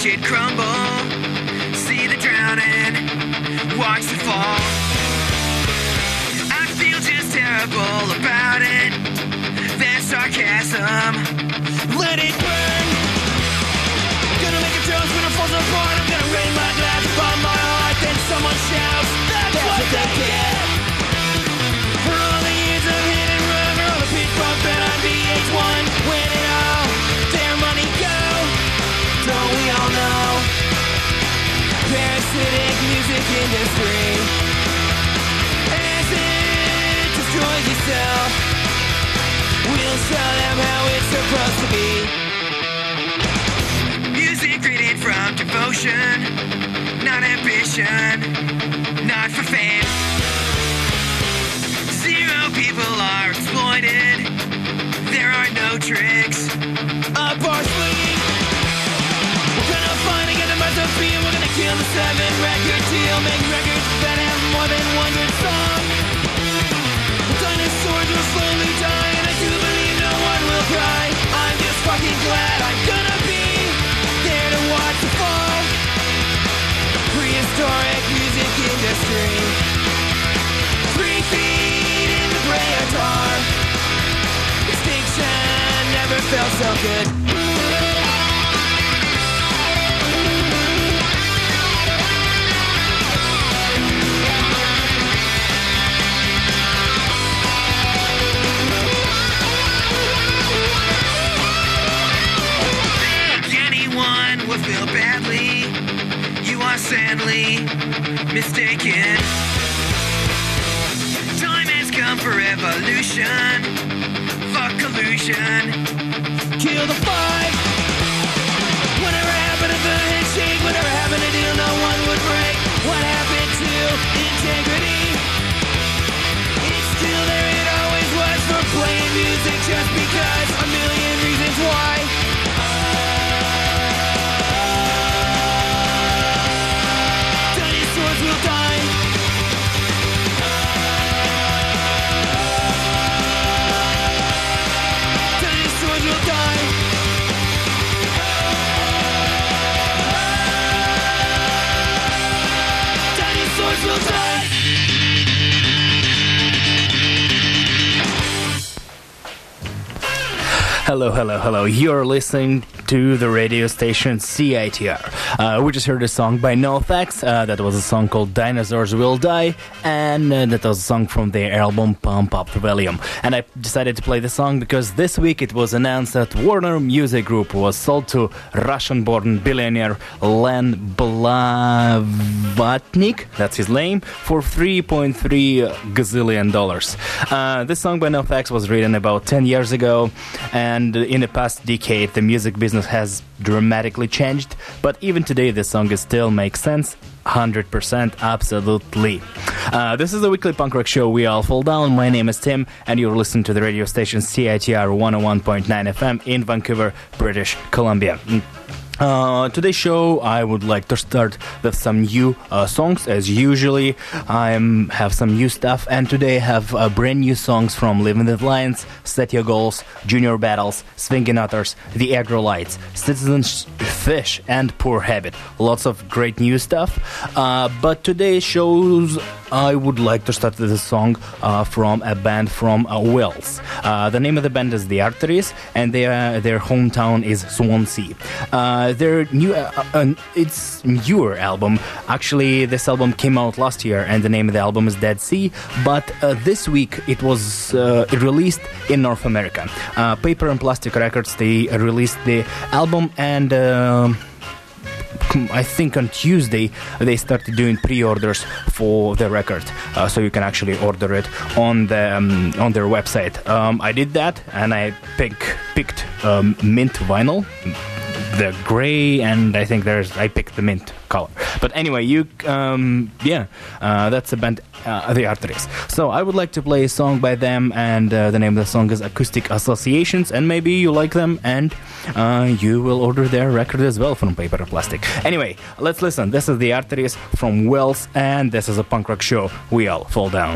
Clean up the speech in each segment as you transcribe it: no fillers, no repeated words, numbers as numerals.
watch it crumble, see the drowning, watch the fall. I feel just terrible about it. There's sarcasm, let it burn. Gonna make a toast when it falls apart. I'm gonna raise my glass upon my heart. Then someone shouts, that's what they get. For all the years of hit and run, for all the people that on VH1, when it all their money go, don't we all know? Parasitic music industry, as it destroys yourself, we'll show them how it's supposed to be. Music written from devotion, not ambition, not for fame. Zero people are exploited, there are no tricks up our sleeve. We're gonna find and get the best of being. We're gonna kill the 7-record deal, make records that have more than 100 songs. The dinosaurs will slowly die, and I do believe no one will cry. I'm just fucking glad I'm gonna be there to watch the fall. Prehistoric music industry, 3 feet in the gray tar. Extinction never felt so good. Anyone would feel badly, you are sadly mistaken. Time has come for evolution, fuck collusion, kill the 5. Whatever happened to the handshake, whatever happened to deal no one would break? What happened to integrity? It's still there, it always was, for playing music just because, a million reasons why. Dinosaurs will die. Dinosaurs will die. Dinosaurs will die. Hello, hello, hello. You're listening to the radio station CITR. We just heard a song by NoFX. That was a song called Dinosaurs Will Die, and that was a song from their album Pump Up the Volume. And I decided to play the song because this week it was announced that Warner Music Group was sold to Russian-born billionaire Len Blavatnik, that's his name, for $3.3 gazillion. This song by NoFX was written about 10 years ago, and in the past decade the music business has dramatically changed, but even today this song still makes sense. 100% absolutely. This is the weekly punk rock show We All Fall Down. My name is Tim, and you're listening to the radio station CITR 101.9 FM in Vancouver, British Columbia. Today's show, I would like to start with some new songs. As usually, I have some new stuff, and today I have brand new songs from Living with Lions, Set Your Goals, Junior Battles, Swingin' Otters, The Agrolites, Citizens Fish, and Poor Habit. Lots of great new stuff. But today's shows, I would like to start with a song from a band from Wales. The name of the band is The Arteries, and their hometown is Swansea. Their new, it's newer album. Actually, this album came out last year, and the name of the album is Dead Sea. But this week it was released in North America. Paper and Plastic Records, they released the album, and I think on Tuesday they started doing pre-orders for the record, so you can actually order it on their website. I did that, and I picked mint vinyl, the gray, and I think I picked the mint color. But anyway, that's the band, The Arteries. So I would like to play a song by them, and the name of the song is Acoustic Associations, and maybe you like them, and you will order their record as well from Paper and Plastic. Anyway, let's listen. This is The Arteries from Wales, and this is a punk rock show. We All Fall Down.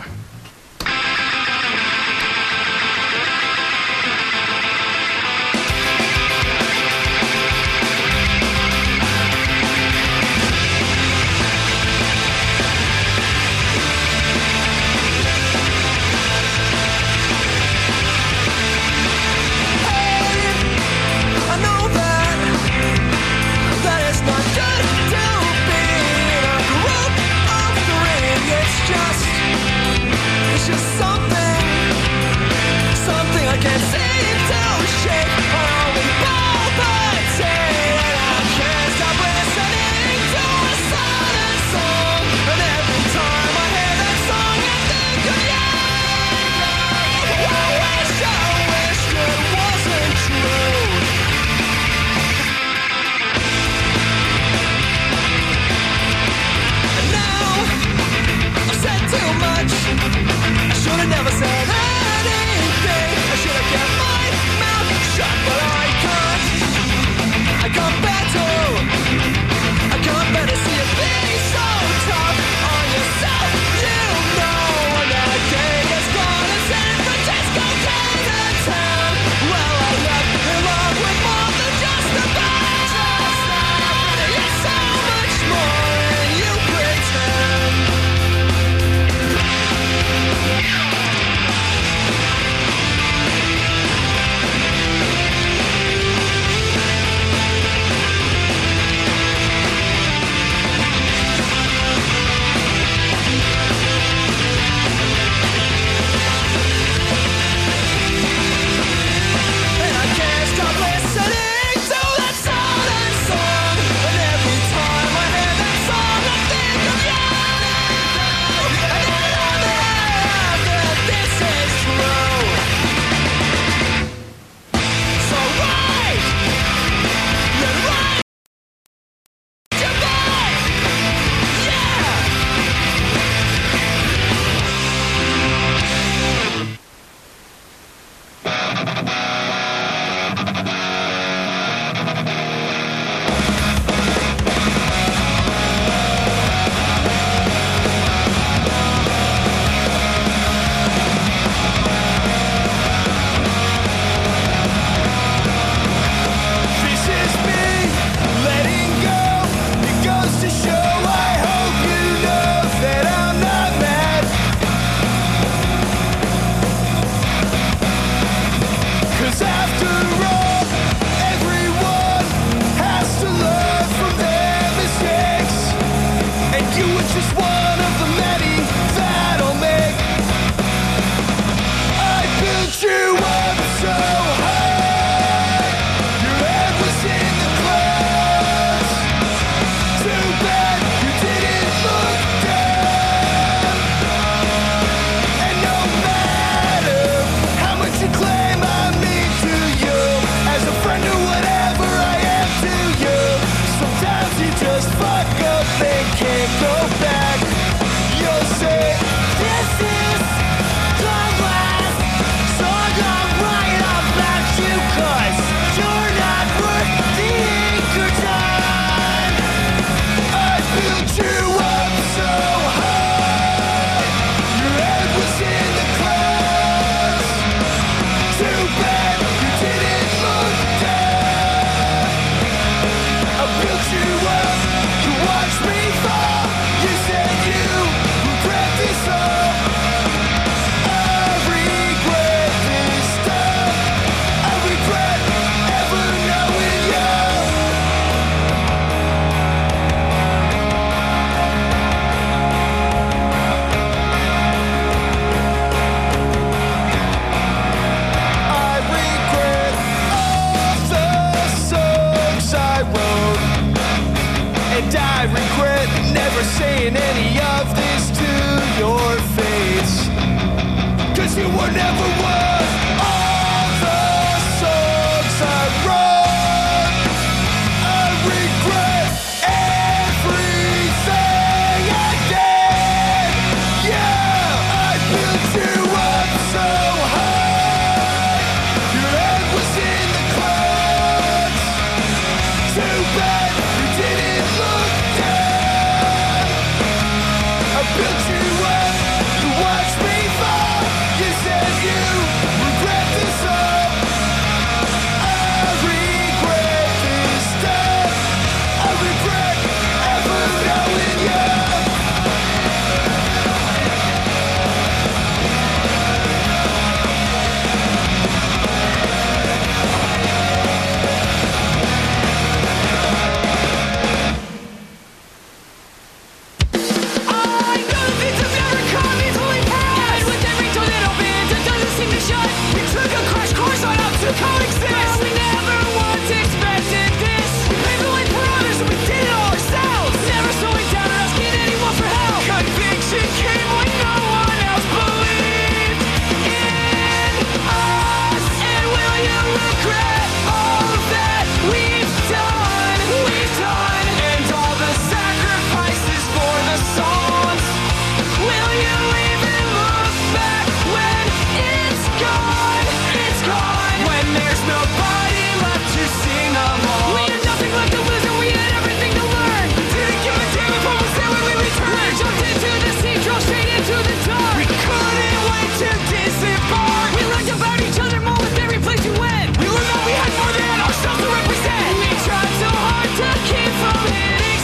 learned about each other more with every place you went. We learned that we had more than ourselves to represent. We tried so hard to keep from hitting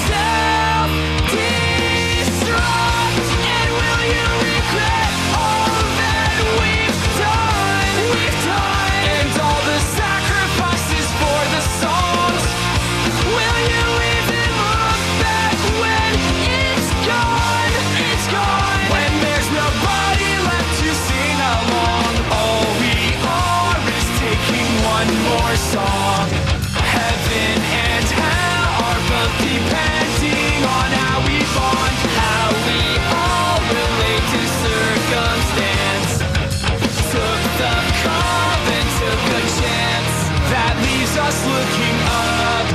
self-destruct. And will you regret all that we've done? We've done. And all the sacrifices for the songs. Will you even look back when it's gone? It's gone. When there's nobody left to sing along, all we are is taking one more song. Heaven and hell are both depending on how we bond, how we all relate to circumstance. Took the call and took a chance that leaves us looking up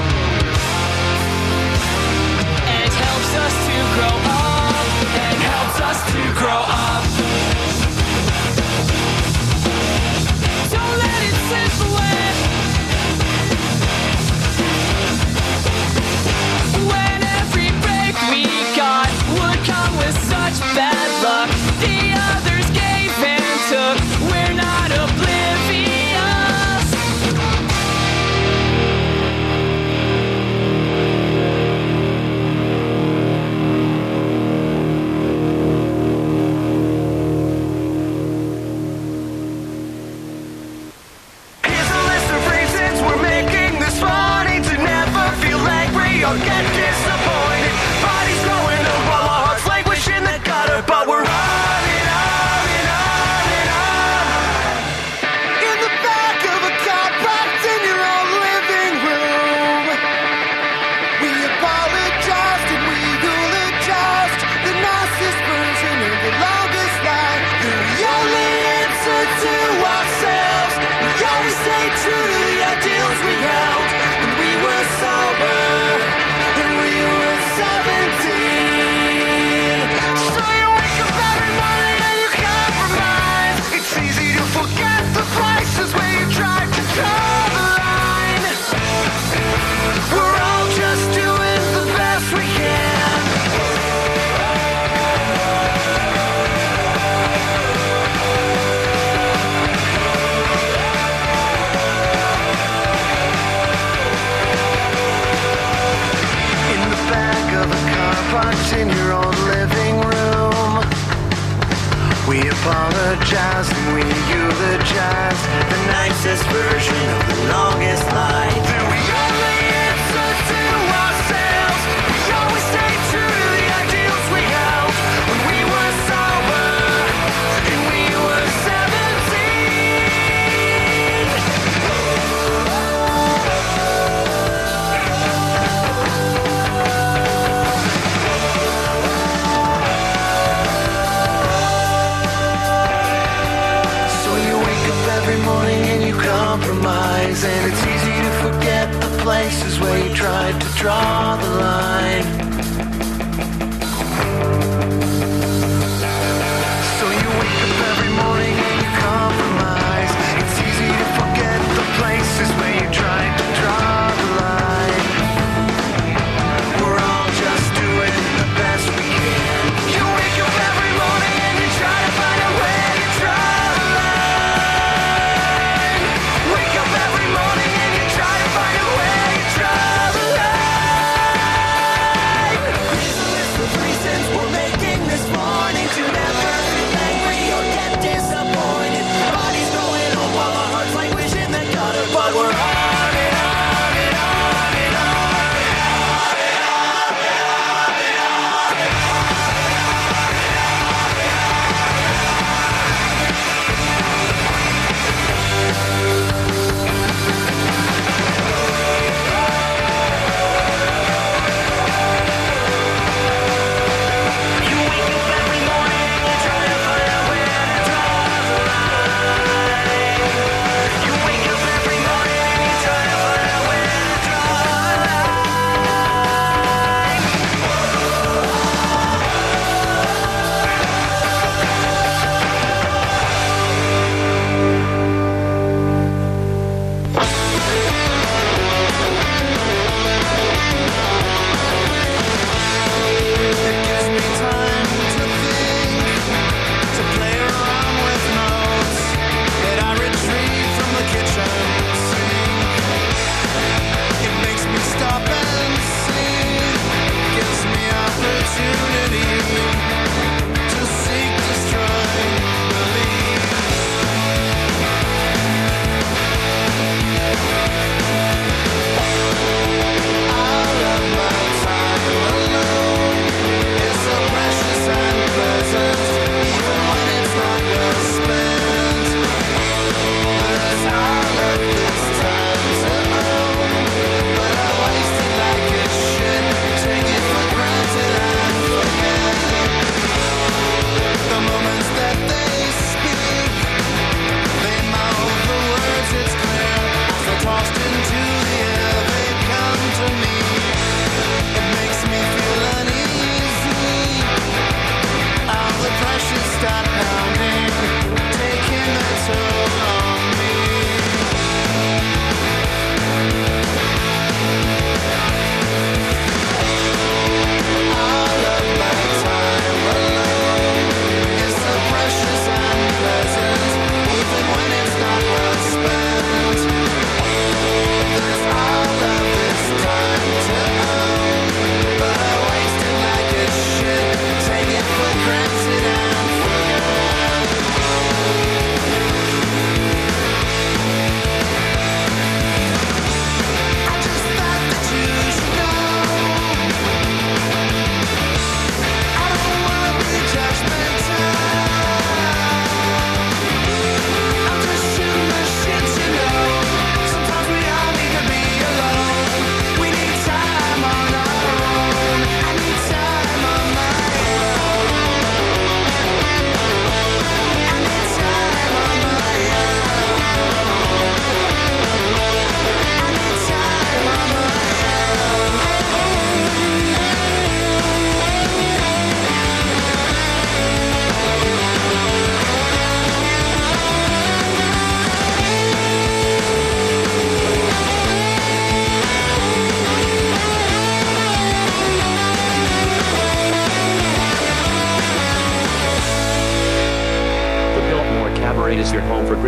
and helps us to grow up and helps us to grow up. Don't let it slip away. When every break we got would come with such bad luck, the others gave and took. We're not oblivious. Here's a list of reasons we're making this funny: to never feel angry or get disappointed. Bodies growing up while our hearts languish in the gutter, but we're on and on and on and on. In the back of a car parked in your own living room, we apologized and we eulogized the nicest version of the longest line. The only answer to ourselves. We always stay true to the ideals we held when we were sober and we were 17. So you wake up every morning and you compromise. It's easy to forget the places where you tried to draw the line. We're all just doing the best we can. In the back of a car parked in your own living room, we apologize and we eulogize the nicest version of the longest line. Do we only answer to ourselves? We always stay true to the ideals we held when we were sober and we were 17. So you wake up every morning and you compromise, and it's easy to forget the places where you tried to draw the line. So you wake up every morning and you compromise. It's easy to forget the places where you tried to draw the line. We're all just doing the best we can. You wake up every morning and you try to find out where you draw the line. Wake up every morning and you try to find out where you draw the line.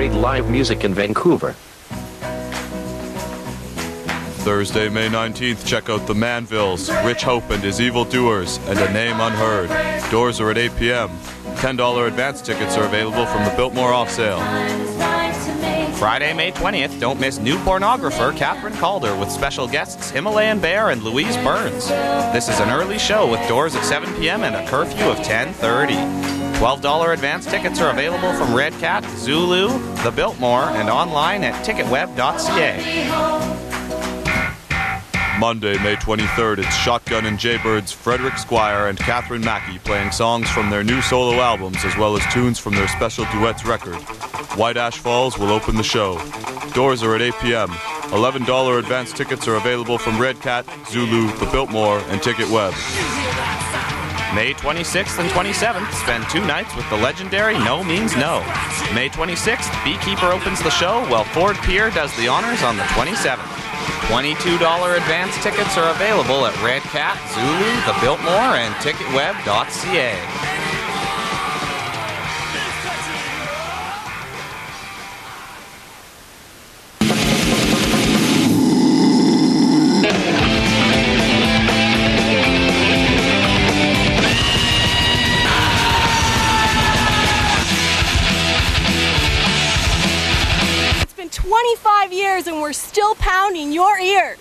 played live music in Vancouver. Thursday, May 19th, check out the Manvilles, Rich Hope and His Evil Doers, and A Name Unheard. Doors are at 8 p.m. $10 advance tickets are available from the Biltmore off sale. Friday, May 20th, don't miss new pornographer Catherine Calder with special guests Himalayan Bear and Louise Burns. This is an early show with doors at 7 p.m. and a curfew of 10:30. $12 advance tickets are available from Red Cat, Zulu, the Biltmore, and online at ticketweb.ca. Monday, May 23rd, it's Shotgun and Jaybirds, Frederick Squire and Catherine Mackey playing songs from their new solo albums as well as tunes from their special duets record. White Ash Falls will open the show. Doors are at 8 p.m. $11 advance tickets are available from Red Cat, Zulu, the Biltmore, and TicketWeb. May 26th and 27th, spend 2 nights with the legendary No Means No. May 26th, Beekeeper opens the show while Ford Pier does the honors on the 27th. $22 advance tickets are available at Red Cat, Zulu, the Biltmore, and ticketweb.ca. It's been 25 years and we're still pounding your ears.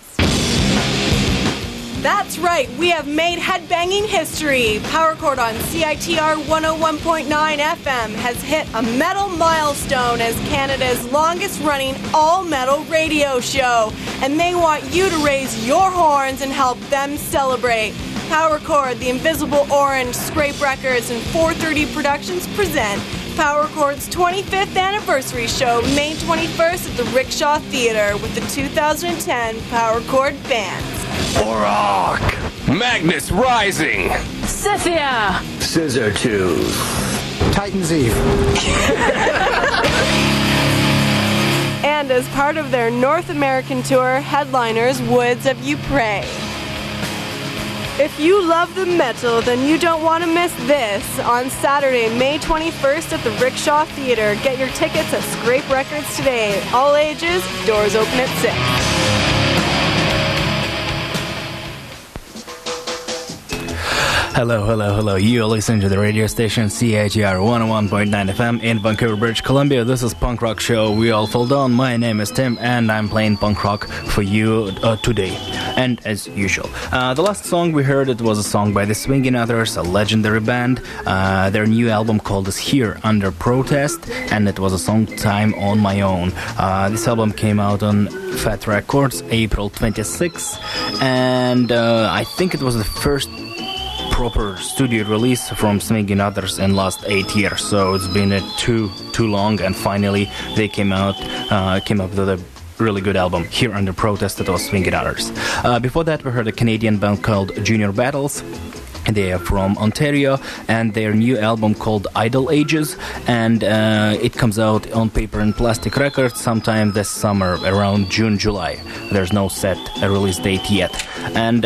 That's right, we have made headbanging history. Power Chord on CITR 101.9 FM has hit a metal milestone as Canada's longest running all-metal radio show. And they want you to raise your horns and help them celebrate. Power Chord, the Invisible Orange, Scrape Records, and 430 Productions present Power Chord's 25th anniversary show, May 21st at the Rickshaw Theatre with the 2010 Power Chord bands. Orok, Magnus Rising, Scythia, Scissor Tooth, Titan's Eve. And as part of their North American tour, headliners Woods of Ypres. If you love the metal, then you don't want to miss this. On Saturday, May 21st at the Rickshaw Theatre. Get your tickets at Scrape Records today. All ages, doors open at 6. Hello. You're listening to the radio station CITR 101.9 FM in Vancouver, British Columbia. This is Punk Rock Show. We all fall down. My name is Tim, and I'm playing punk rock for you today. And as usual, the last song we heard, it was a song by the Swingin' Utters, a legendary band. Their new album called is Here Under Protest, and it was a song Time on My Own. This album came out on Fat Records April 26th, and I think it was the first proper studio release from Swingin' Utters in last 8 years, so it's been too long, and finally they came up with a really good album, Here Under Protest. That was Swingin' Utters. Before that, we heard a Canadian band called Junior Battles. They are from Ontario, and their new album called Idle Ages, and it comes out on Paper and Plastic Records sometime this summer, around June, July. There's no set release date yet. And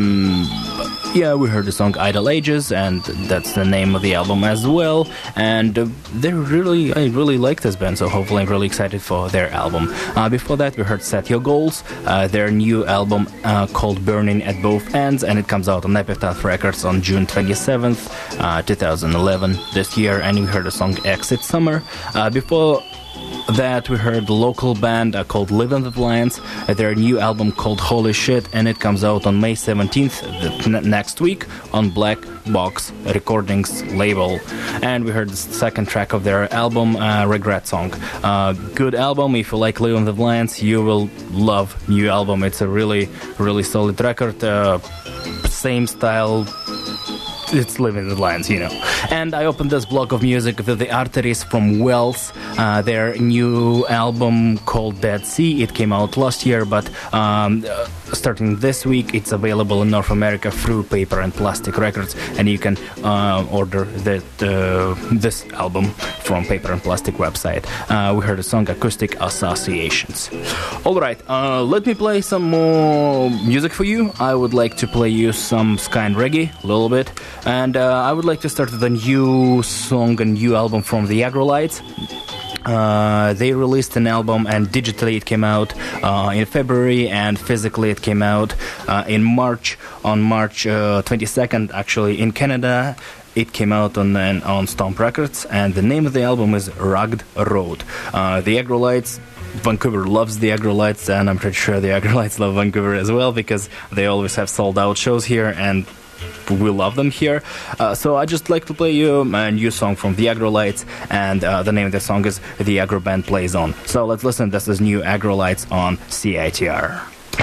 yeah, we heard the song Idle Ages, and that's the name of the album as well. And I really like this band, so hopefully I'm really excited for their album. Before that, we heard Set Your Goals, their new album called Burning at Both Ends, and it comes out on Epitaph Records on June 27th, 2011, this year. And we heard the song Exit Summer. Before that, we heard the local band called Living the Lions, their new album called Holy Shit, and it comes out on May 17th, next week, on Black Box Recordings label. And we heard the second track of their album, Regret Song. Good album. If you like Living the Lions, you will love new album. It's a really solid record. Same style. It's Living the Lions, you know. And I opened this block of music with the Arteries from Wells, their new album called Dead Sea. It came out last year, but starting this week, it's available in North America through Paper and Plastic Records, and you can order this album from Paper and Plastic website. We heard the song Acoustic Associations. Alright, let me play some more music for you. I would like to play you some ska and reggae, a little bit. And I would like to start with a new song, a new album from the Agrolites. They released an album, and digitally it came out in February, and physically it came out in March, on March 22nd, actually, in Canada. It came out on Stomp Records, and the name of the album is Rugged Road. The Agrolites, Vancouver loves the Agrolites, and I'm pretty sure the Agrolites love Vancouver as well, because they always have sold-out shows here, and we love them here. So I just like to play you a new song from the Agrolites, and the name of the song is The Agro Band Plays On. So let's listen. This is new Agrolites on CITR.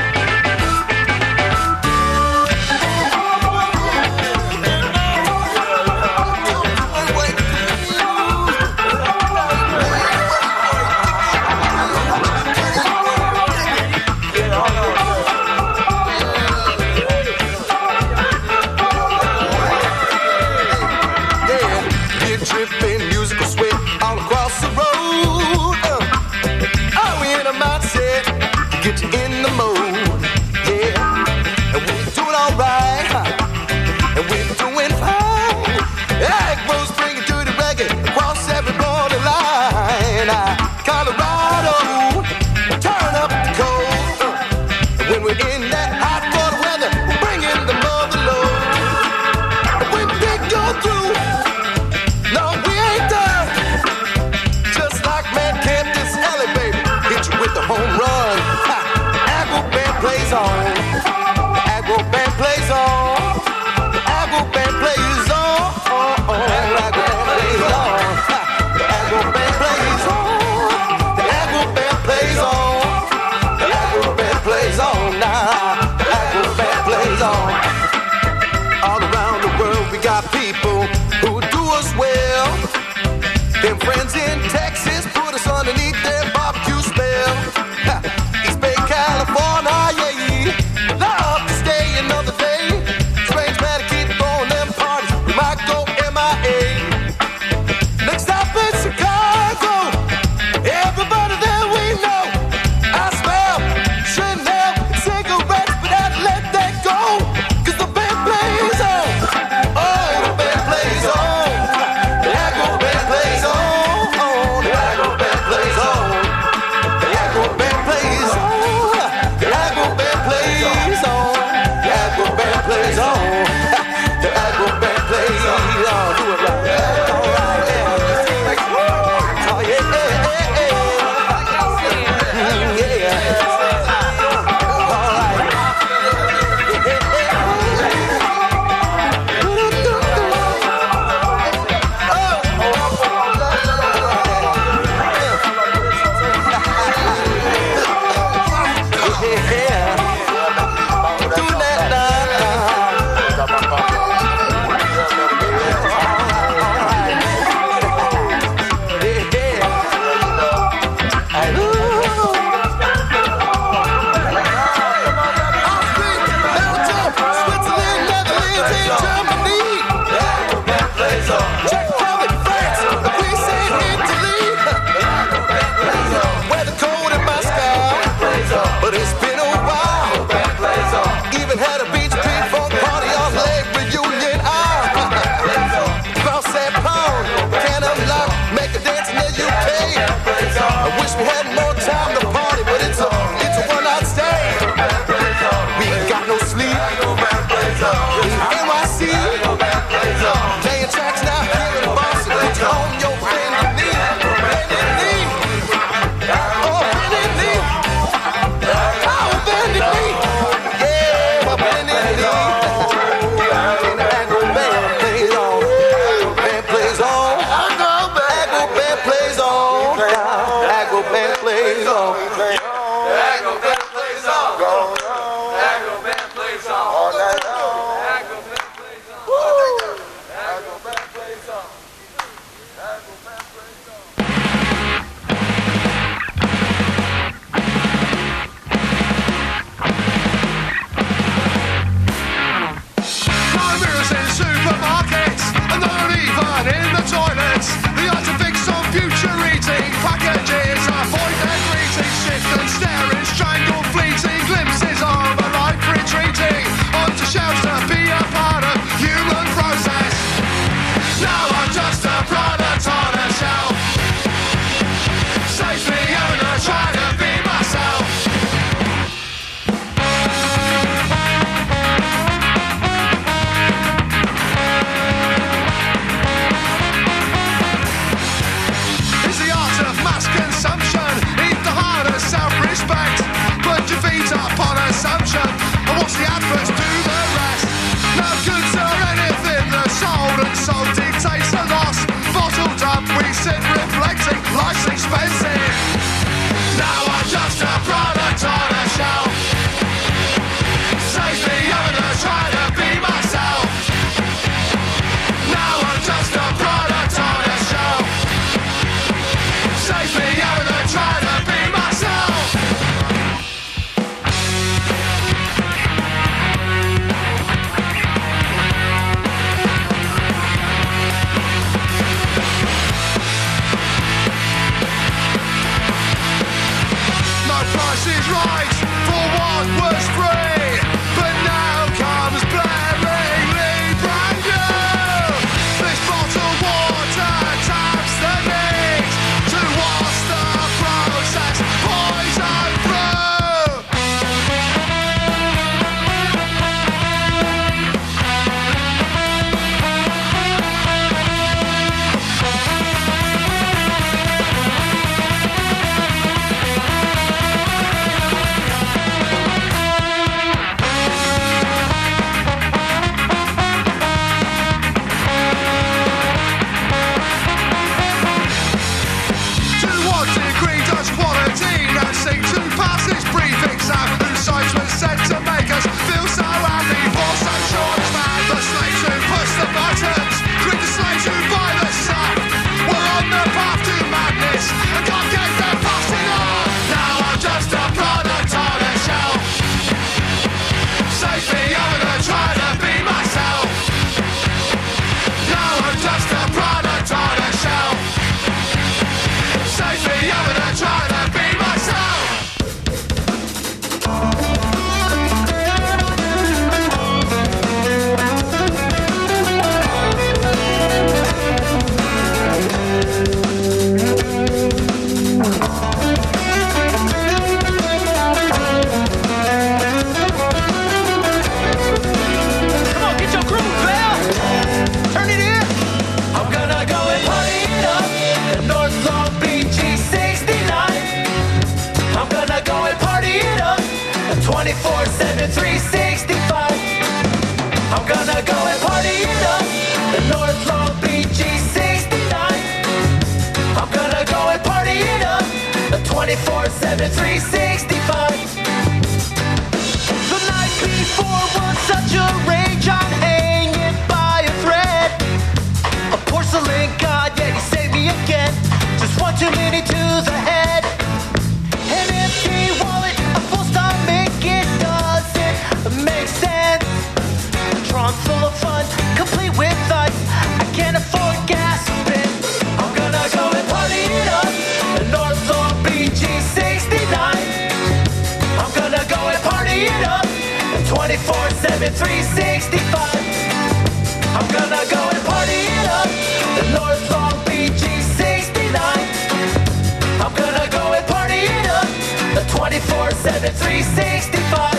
Them friends in Texas put us underneath their barbecue spell. East Bay, California, yeah. Love to stay another day. Strange man to keep throwing them parties. We might go MIA. Next stop in Chicago. Everybody there we know. I smell Chanel cigarettes, but I let that go. 'Cause the band plays on. Oh, the band plays on. The Agro Band plays on. 24/7, 365. I'm gonna go and party it up. The North Long Beach E69. I'm gonna go and party it up. The 24/7, 365. The night before was such a rage. I'm hanging by a thread. A porcelain god, yeah, he saved me again. Just one too many to the head. An empty wallet, a full stomach, it doesn't make sense. A trunk full of fun, complete with ice. I can't afford gas spend. I'm gonna go and party it up. The North Long Beach E69. I'm gonna go and party it up. The 24/7, 365. I'm gonna go and party it up. The North Long Beach E69. I'm gonna go and party it up. The 24/7, 365.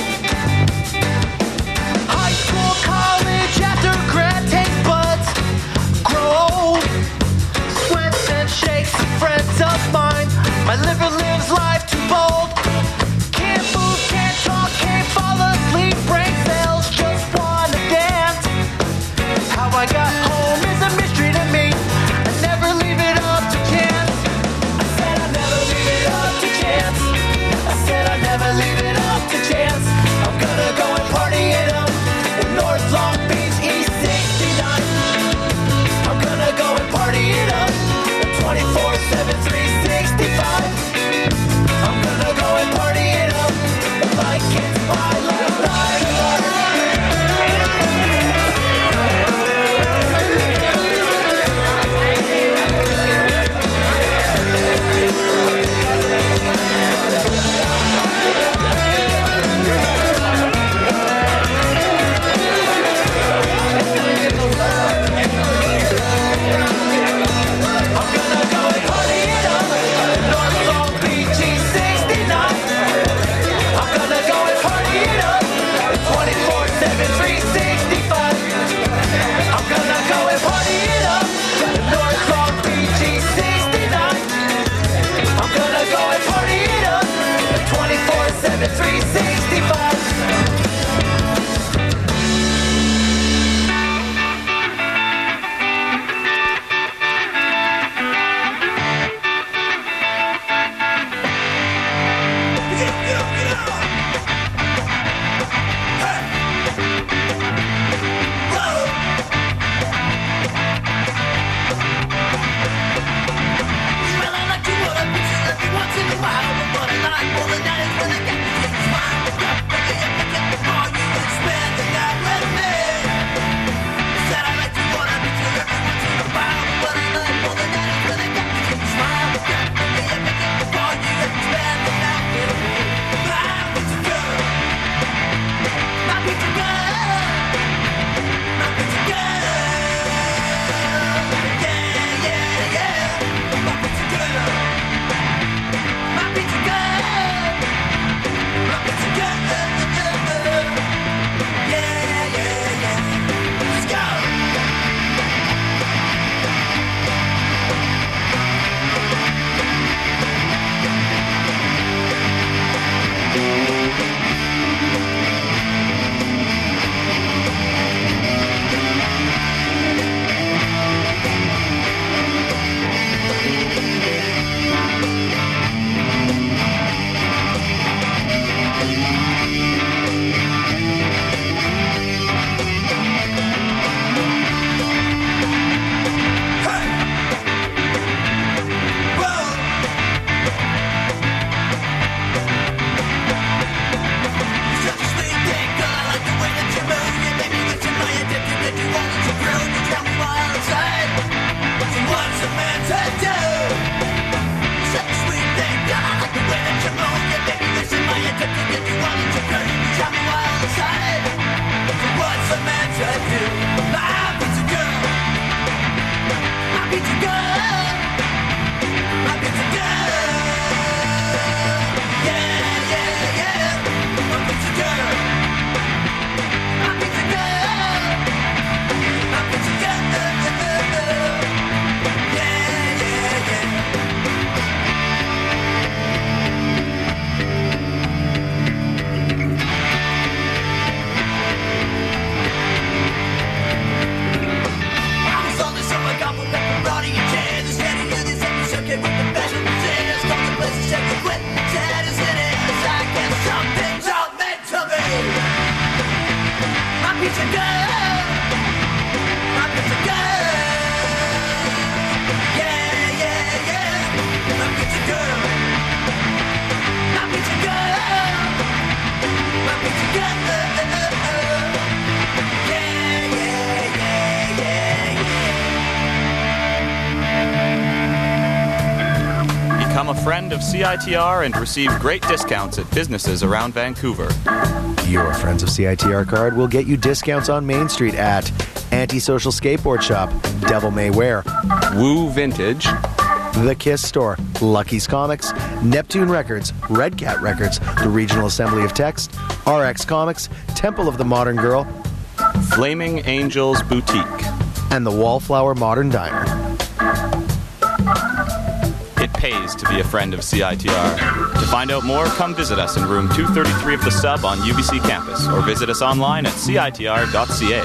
High school, college, after grad, take buds, grow, sweats and shakes of friends of mine. My liver lives life too bold. Can't move, can't talk, can't fall asleep. Brain cells just wanna dance. How I got home is a mystery to me. I never leave it up to chance. I said I never leave it up to chance. I said I never leave it up to chance. I'm gonna go and party it up in North Long Beach E69. I'm gonna go and party it up in 24/7, 365. I'm gonna go and party it up like it's my last night. friend of CITR and receive great discounts at businesses around Vancouver. Your Friends of CITR card will get you discounts on Main Street at Antisocial Skateboard Shop, Devil May Wear, Woo Vintage, The Kiss Store, Lucky's Comics, Neptune Records, Red Cat Records, the Regional Assembly of Text, RX Comics, Temple of the Modern Girl, Flaming Angels Boutique. and the Wallflower Modern Diner. It pays to be a friend of CITR. To find out more, come visit us in room 233 of the Sub on UBC campus, or visit us online at citr.ca.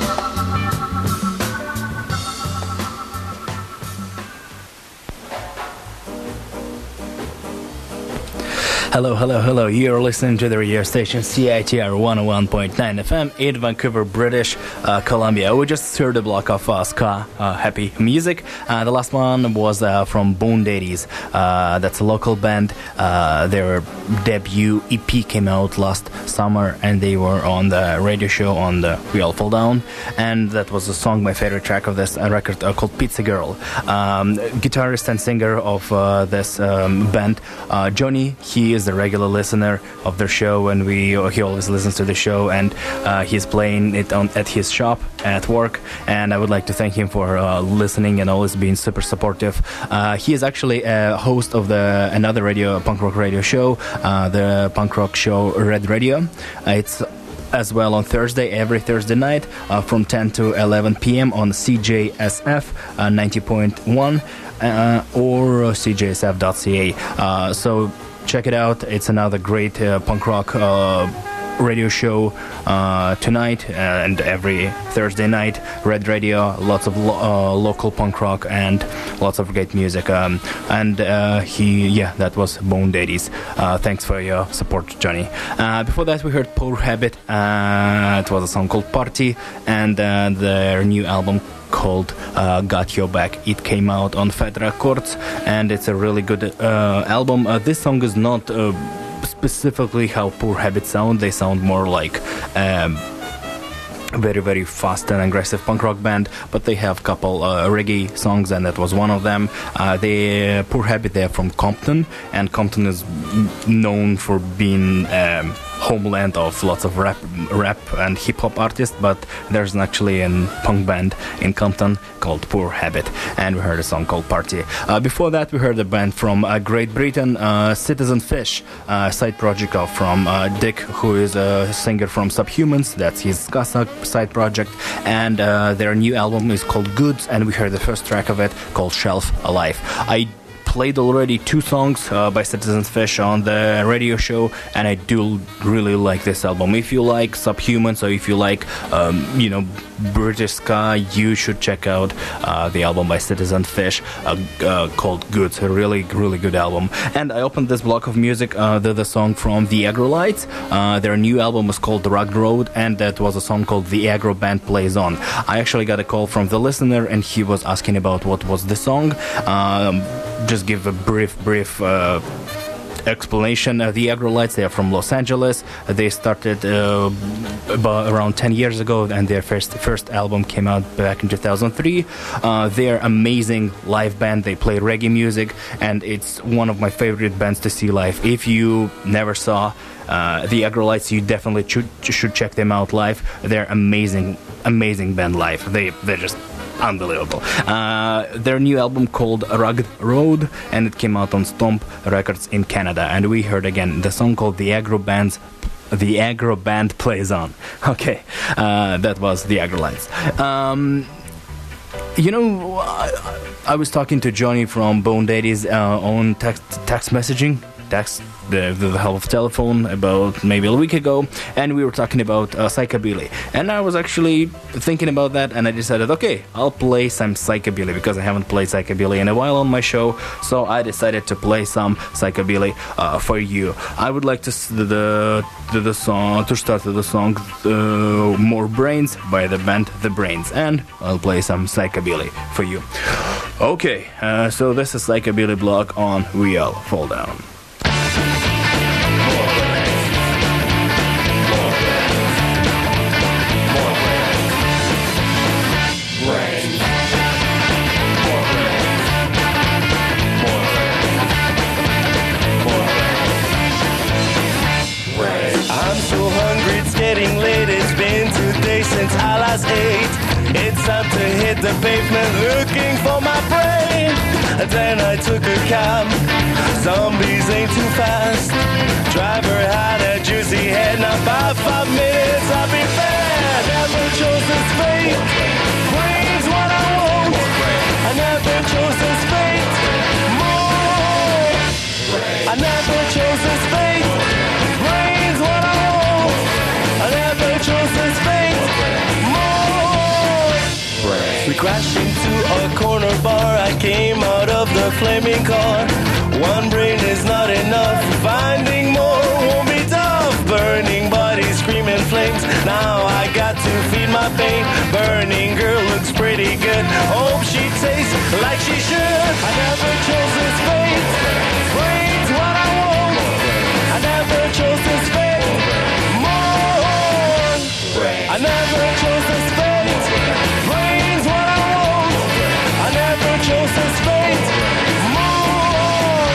Hello, hello, hello. You're listening to the radio station CITR 101.9 FM in Vancouver, British Columbia. We just heard a block of ska happy music. The last one was from Bone Daddies. That's a local band. Their debut EP came out last summer, and they were on the radio show on the We All Fall Down. And that was a song, my favorite track of this record, called Pizza Girl. Guitarist and singer of this band, Johnny, he is a regular listener of their show, and he always listens to the show, and he's playing it at his shop at work, and I would like to thank him for listening and always being super supportive. He is actually a host of another punk rock radio show, the punk rock show Red Radio. It's as well on every Thursday night from 10 to 11 p.m. on CJSF 90.1 or cjsf.ca. So check it out. It's another great punk rock radio show tonight and every Thursday night. Red Radio, lots of local punk rock and lots of great music. That was Bone Daddies. Thanks for your support, Johnny. Before that, we heard Poor Habit. It was a song called Party, and their new album called Got Your Back. It came out on Fat Records, and it's a really good album. This song is not specifically how Poor Habit sound. They sound more like very, very fast and aggressive punk rock band, but they have a couple reggae songs, and that was one of them. The Poor Habit, they're from Compton, and Compton is known for being homeland of lots of rap and hip-hop artists, but there's actually a punk band in Compton called Poor Habit, and we heard a song called Party. Before that, we heard a band from Great Britain, Citizen Fish, side project from Dick, who is a singer from Subhumans. That's his ska side project, and their new album is called Goods, and we heard the first track of it called Shelf Alive. I played already 2 songs by Citizen Fish on the radio show, and I do really like this album. If you like Subhumans, or if you like British ska, you should check out the album by Citizen Fish called Goods. A really, really good album. And I opened this block of music, the song from the Agrolites. Their new album was called The Rugged Road, and that was a song called The Agro Band Plays On. I actually got a call from the listener, and he was asking about what was the song. Just give a brief explanation. The Agrolites, they are from Los Angeles. They started about around 10 years ago, and their first album came out back in 2003. They're amazing live band. They play reggae music, and it's one of my favorite bands to see live. If you never saw the Agrolites, you definitely should check them out live. They're amazing band live. They're just unbelievable. Their new album called Rugged Road, and it came out on Stomp Records in Canada. And we heard again the song called The Agro Band Plays On. Okay, that was the Agrolites. I was talking to Johnny from Bone Daddies on text messaging. The help of telephone about maybe a week ago, and we were talking about psychobilly, and I was actually thinking about that, and I decided, okay, I'll play some psychobilly because I haven't played psychobilly in a while on my show, so I decided to play some psychobilly for you. I would like to start the song More Brains by the band The Brains, and I'll play some psychobilly for you. Okay, so this is psychobilly block on We All Fall Down. since I last ate. It's time to hit the pavement looking for my brain. And then I took a cab. Zombies ain't too fast. Driver had a juicy head. Now by 5 minutes I'll be fed. Never chose this fate. Brains what I want. I never chose this fate. More. I never chose this fate. Brains what I want. I never chose this fate. More. We crashed into a corner bar. I came out of the flaming car. One brain is not enough. Finding more won't be tough. Burning bodies, screaming flames. Now I got to feed my pain. Burning girl looks pretty good. Hope she tastes like she should. I never chose this fate. Brains what I want. I never chose this fate. More. I never chose this fate. Brains what I want. I never chose this fate. More.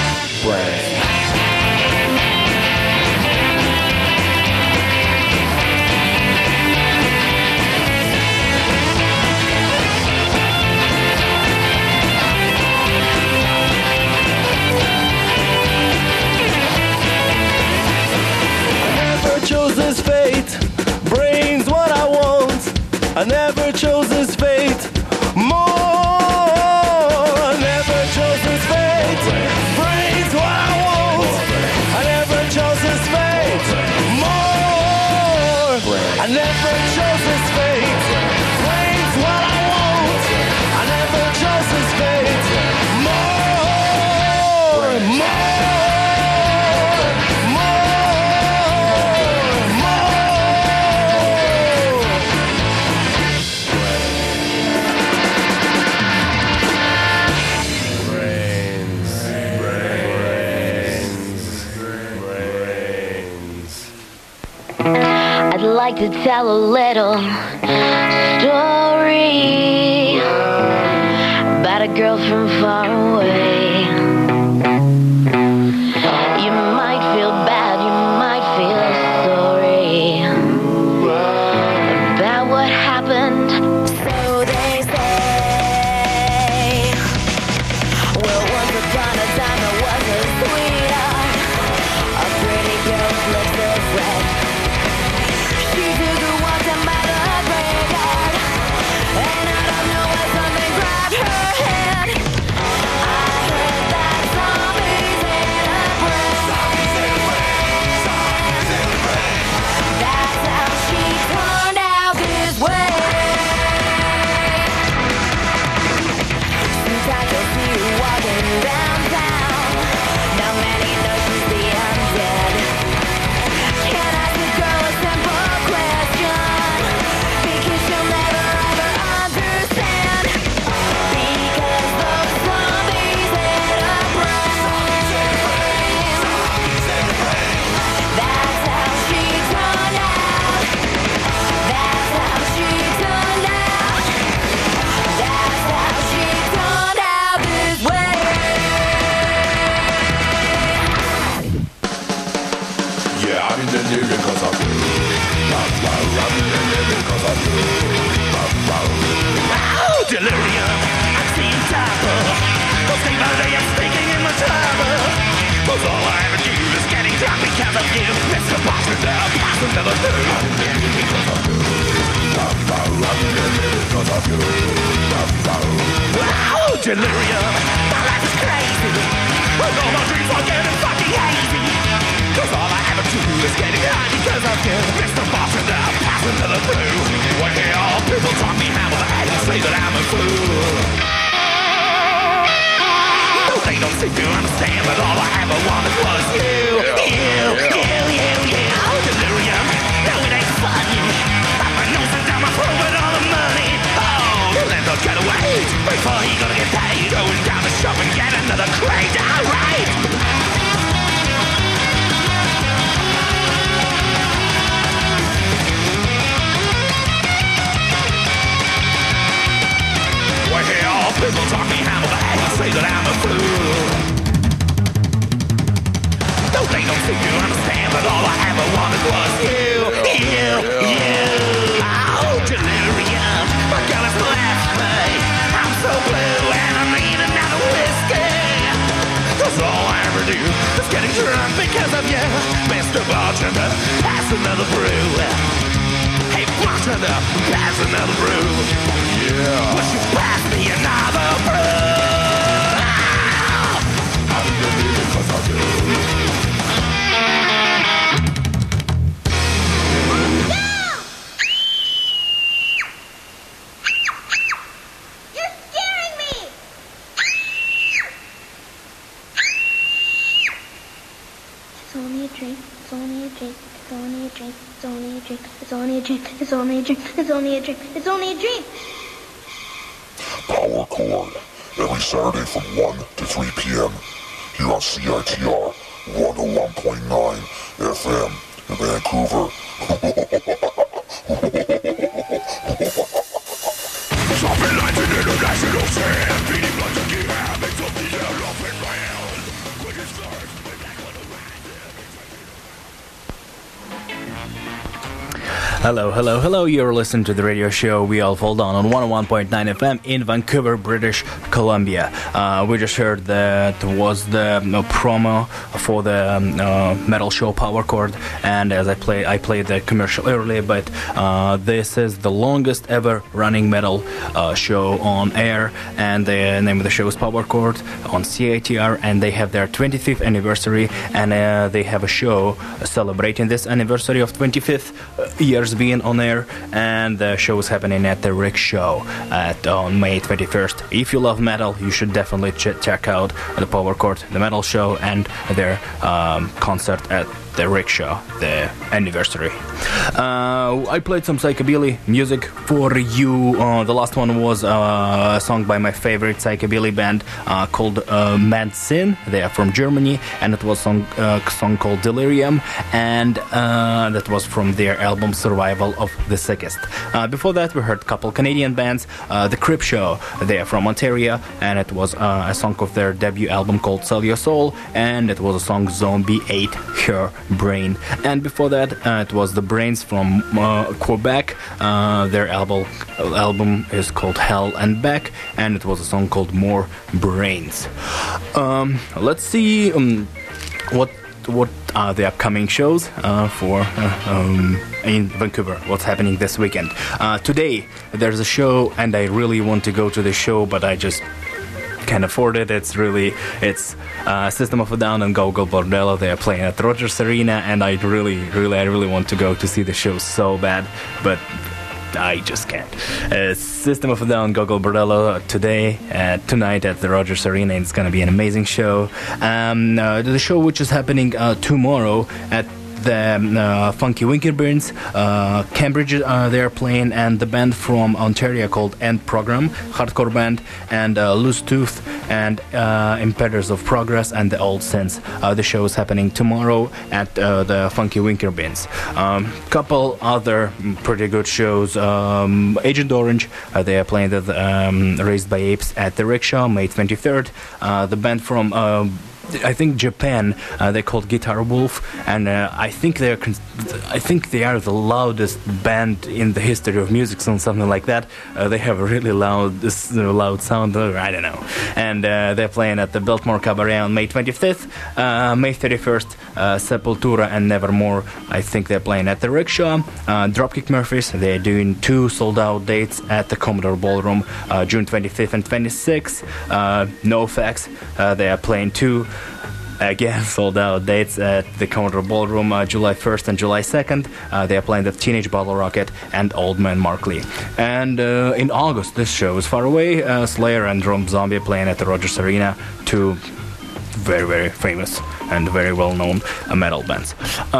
Chose this fate, brains what I want. I never chose this fate, more. I never chose this fate, brains what I want. I never chose this fate, more. I never chose this fate, brains what I want. I never chose this fate, more, more. I'd like to tell a little story about a girl from far away. You might feel bad, you might feel sorry about what happened, so they say. Well, once upon a time there was a sweetheart, a pretty girl flipped her friend. She took a walk down by the graveyard, and I don't know why something grabbed her hand. I heard that zombies in a brain. That's how she turned out this way. Sometimes I see her walking downtown. Not many know she's the undead. Can I ask the girl a simple question? Because she'll never ever understand. Because those zombies in her brain. That's how she turned out. That's how she turned out. That's how she turned out this way. Yeah, I'm in the new because of you. I'm in the new because of you. Oh, delirium, I'm seeing double. Don't think about it, I'm speaking in my trouble. Cause all I ever do is getting drunk because of you. Mr. Boston, the past never knew. I'm in the new because of you. I'm in the new because of you. Oh, delirium, my life is crazy. And all my dreams are getting fucking hazy. Cause all I ever do is getting high because of you. Mr. Boston, the past never knew. When they all people talk me hammer and say that I'm a fool. No, they don't seem to understand that all I ever wanted was you. You. Oh, delirium. No, it ain't funny. Up my nose and down my throat with all the money. Oh, landlord gotta wait before he gonna get paid. Going down the shop and get another crate. Alright. Well, people talk me hammer and say that I'm a fool. No, they don't seem to understand that all I ever wanted was you. Oh, me. It's getting drunk because of you. Mr. Bartender, pass another brew. Hey, bartender, pass another brew. Yeah. Would you pass me another brew? I need it 'cause I do. It's only a drink, it's only a drink, it's only a drink, it's only a drink, it's only a drink, it's only a drink, it's only a drink, it's only a drink. Power Chord, every Saturday from 1 to 3 p.m. here on CITR 101.9 FM in Vancouver. Shopping lines in international sand, beating like a key habits of the elephant round. Quick as stars, way back on the Hello, hello, hello. You're listening to the radio show We All Fall Down on 101.9 FM in Vancouver, British Columbia. We just heard that was the promo for the metal show Power Chord, and as I played the commercial earlier, but this is the longest ever running metal show on air, and the name of the show is Power Chord on CITR, and they have their 25th anniversary, and they have a show celebrating this anniversary of 25th years being on air, and the show is happening at the Rick Show on May 21st. If you love metal, you should definitely check out the Power Chord, the metal show, and their concert at the Rick Show, the anniversary. I played some psychobilly music for you. The last one was a song by my favorite psychobilly band called Mad Sin. They are from Germany, and it was a song called Delirium, and that was from their album Survival of the Sickest. Before that, we heard a couple Canadian bands, The Crip Show. They are from Ontario, and it was a song of their debut album called Sell Your Soul, and it was a song Zombie Ate Her Brain. And before that, it was the Brains from Quebec. Their album is called Hell and Back, and it was a song called More Brains. Let's see what are the upcoming shows for in Vancouver, what's happening this weekend. Today there's a show, and I really want to go to the show, but I just can't afford it. It's System of a Down and Gogol Bordello. They are playing at Rogers Arena, and I really want to go to see the show so bad, but I just can't. System of a Down, Gogol Bordello tonight at the Rogers Arena. It's gonna be an amazing show. The show which is happening tomorrow at the Funky Winkerbirds, Cambridge, they're playing, and the band from Ontario called End Program, hardcore band, and Loose Tooth, and Impeders of Progress, and the Old Sins. The show is happening tomorrow at the Funky Winkerbirds. Couple other pretty good shows. Agent Orange, they are playing the Raised by Apes at the Rickshaw, May 23rd. The band from I think Japan, they're called Guitar Wolf, and I think they are the loudest band in the history of music, something like that. They have a really loud sound. I don't know, and they're playing at the Biltmore Cabaret on May 25th, May 31st. Sepultura and Nevermore, I think they're playing at the Rickshaw. Dropkick Murphys, they're doing 2 sold-out dates at the Commodore Ballroom, June 25th and 26th. NoFX, they are playing 2 again sold-out dates at the Commodore Ballroom, July 1st and July 2nd. They are playing the Teenage Bottle Rocket and Old Man Markley. And in August, this show is far away. Slayer and Rob Zombie playing at the Rogers Arena, 2 very, very famous and very well-known metal bands.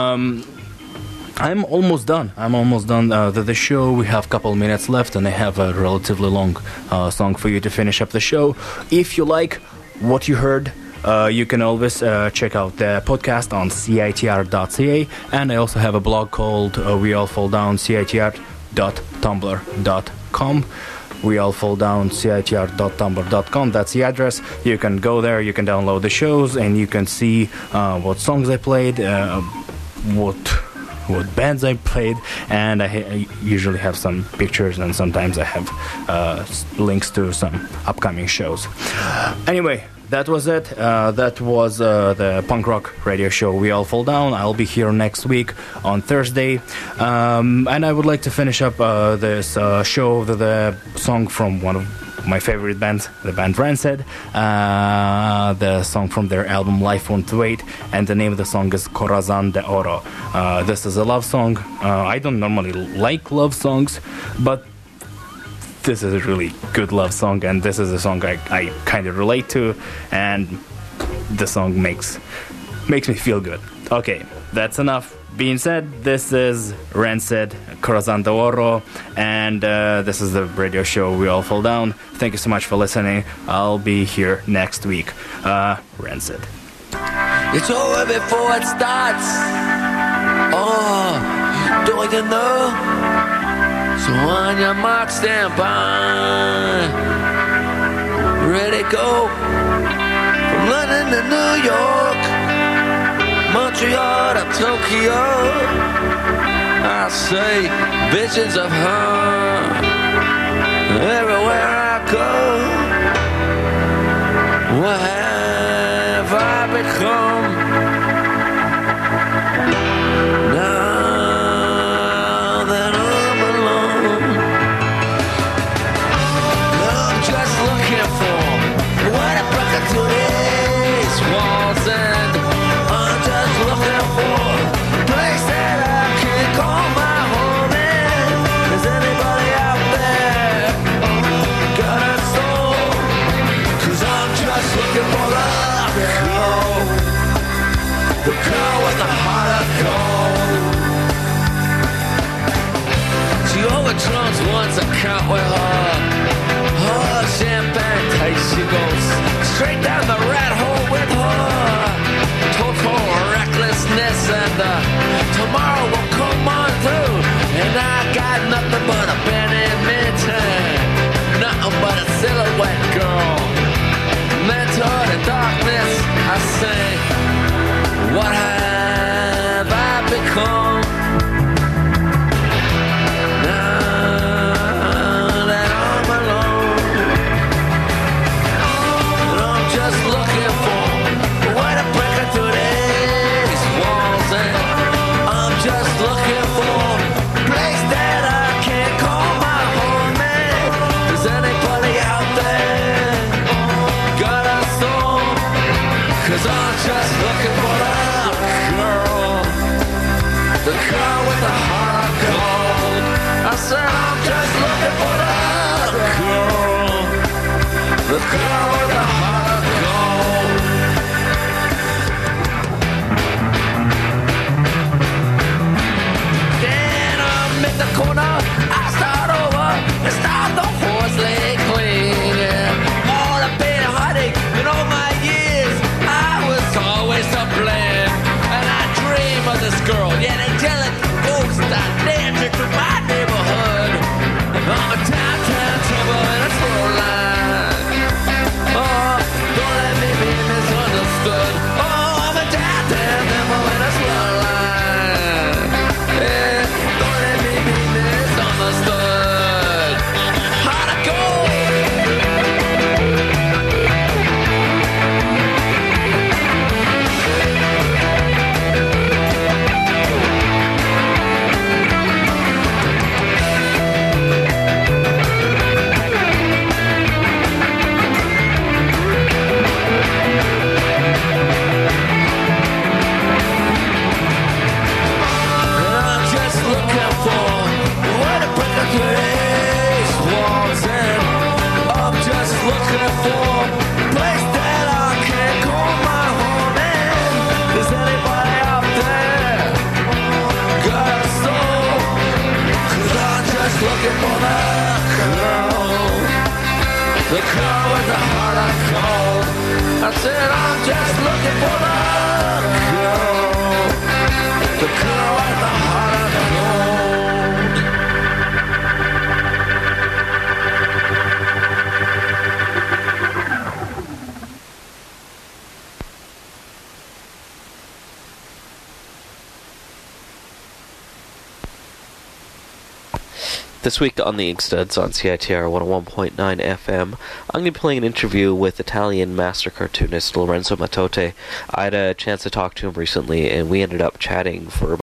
I'm almost done. The show, we have a couple minutes left, and I have a relatively long song for you to finish up the show. If you like what you heard, you can always check out the podcast on CITR.ca, and I also have a blog called We All Fall Down, CITR.tumblr.com. We All Fall Down, CITR.tumblr.com. That's the address. You can go there, you can download the shows, and you can see what songs I played, what bands I played, and I usually have some pictures, and sometimes I have links to some upcoming shows. Anyway, that was it. That was the punk rock radio show We All Fall Down. I'll be here next week on Thursday. And I would like to finish up this show with a song from one of my favorite bands, the band Rancid. The song from their album Life Won't Wait, and the name of the song is Corazon de Oro. This is a love song. I don't normally like love songs, but this is a really good love song, and this is a song I kind of relate to, and the song makes me feel good. Okay, that's enough being said. This is Rancid, Corazon de Oro, and this is the radio show We All Fall Down. Thank you so much for listening. I'll be here next week. Rancid. It's over before it starts. Oh, don't you know? So on your mark, stand by. Ready, go. From London to New York, Montreal to Tokyo. I say visions of her everywhere I go. What have I become? Drums once I count with her. Oh, champagne taste, she goes straight down the rat hole with her. Total recklessness, and tomorrow will come on through. And I got nothing but a badminton, nothing but a silhouette girl. Mentor to darkness, I say, what have I become? The girl with the heart of gold. I said I'm just looking for the girl with the heart of gold. Then I'm in the corner, I start over and start the horse leg clean. Yeah. All the pain and heartache in all my years, I was always to blame. And I dream of this girl, yet angelic ghost that dancing through my neighborhood. I'm a downtown trouble in a slow line. Oh, don't let me be misunderstood. Oh, I'm a downtown devil in a slow line. Yeah, don't let me be misunderstood. How'd it go? The girl with the heart of gold. I said I'm just looking for the girl with the heart of gold. This week on the Inkstuds on CITR 101.9 FM, I'm going to be playing an interview with Italian master cartoonist Lorenzo Mattote. I had a chance to talk to him recently, and we ended up chatting for